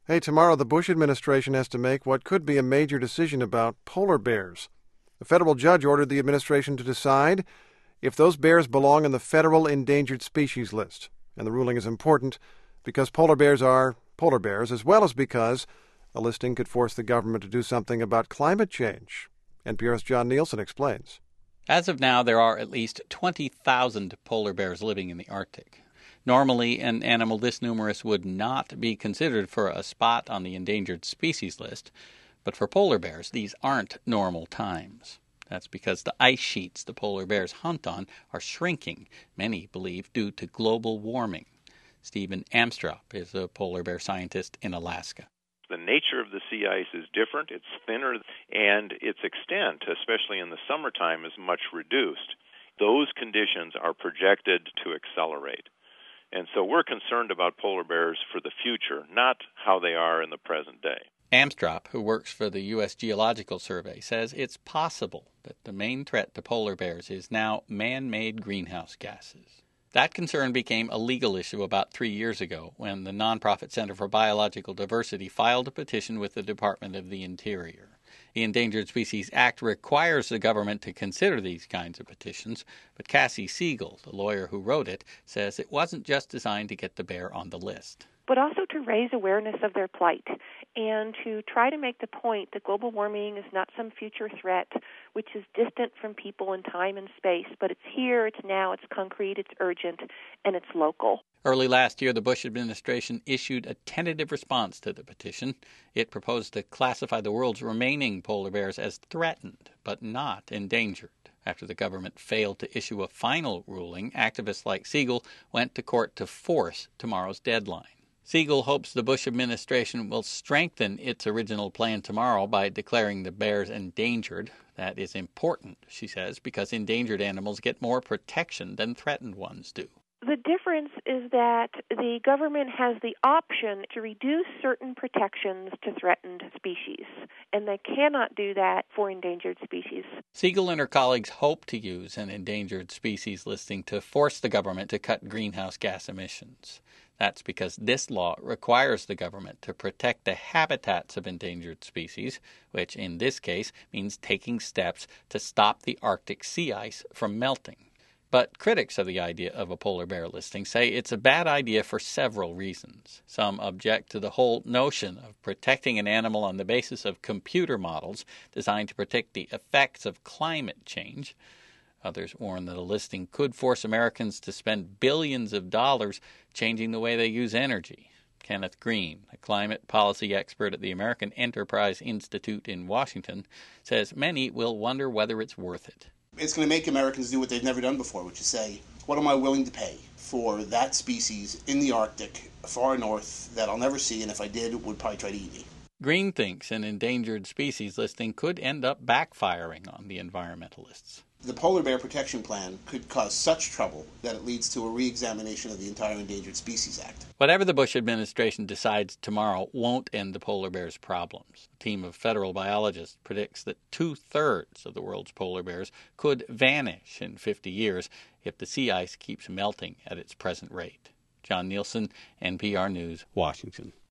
Hey, tomorrow the Bush administration has to make what could be a major decision about polar bears. A federal judge ordered the administration to decide if those bears belong in the federal endangered species list. And the ruling is important because polar bears are polar bears, as well as because a listing could force the government to do something about climate change. NPR's John Nielsen explains. As of now, there are at least 20,000 polar bears living in the Arctic. Normally, an animal this numerous would not be considered for a spot on the endangered species list, but for polar bears, these aren't normal times. That's because the ice sheets the polar bears hunt on are shrinking, many believe due to global warming. Stephen Amstrop is a polar bear scientist in Alaska. The nature of the sea ice is different, it's thinner, and its extent, especially in the summertime, is much reduced. Those conditions are projected to accelerate. And so we're concerned about polar bears for the future, not how they are in the present day. Amstrop, who works for the U.S. Geological Survey, says it's possible that the main threat to polar bears is now man-made greenhouse gases. That concern became a legal issue about 3 years ago when the nonprofit Center for Biological Diversity filed a petition with the Department of the Interior. The Endangered Species Act requires the government to consider these kinds of petitions, but Cassie Siegel, the lawyer who wrote it, says it wasn't just designed to get the bear on the list, but also to raise awareness of their plight and to try to make the point that global warming is not some future threat which is distant from people in time and space, but it's here, it's now, it's concrete, it's urgent, and it's local. Early last year, the Bush administration issued a tentative response to the petition. It proposed to classify the world's remaining polar bears as threatened, but not endangered. After the government failed to issue a final ruling, activists like Siegel went to court to force tomorrow's deadline. Siegel hopes the Bush administration will strengthen its original plan tomorrow by declaring the bears endangered. That is important, she says, because endangered animals get more protection than threatened ones do. The difference is that the government has the option to reduce certain protections to threatened species, and they cannot do that for endangered species. Siegel and her colleagues hope to use an endangered species listing to force the government to cut greenhouse gas emissions. That's because this law requires the government to protect the habitats of endangered species, which in this case means taking steps to stop the Arctic sea ice from melting. But critics of the idea of a polar bear listing say it's a bad idea for several reasons. Some object to the whole notion of protecting an animal on the basis of computer models designed to predict the effects of climate change. Others warn that a listing could force Americans to spend billions of dollars changing the way they use energy. Kenneth Green, a climate policy expert at the American Enterprise Institute in Washington, says many will wonder whether it's worth it. It's going to make Americans do what they've never done before, which is say, what am I willing to pay for that species in the Arctic, far north, that I'll never see, and if I did, would probably try to eat me. Green thinks an endangered species listing could end up backfiring on the environmentalists. The Polar Bear Protection Plan could cause such trouble that it leads to a re-examination of the entire Endangered Species Act. Whatever the Bush administration decides tomorrow won't end the polar bears' problems. A team of federal biologists predicts that 2/3 of the world's polar bears could vanish in 50 years if the sea ice keeps melting at its present rate. John Nielsen, NPR News, Washington.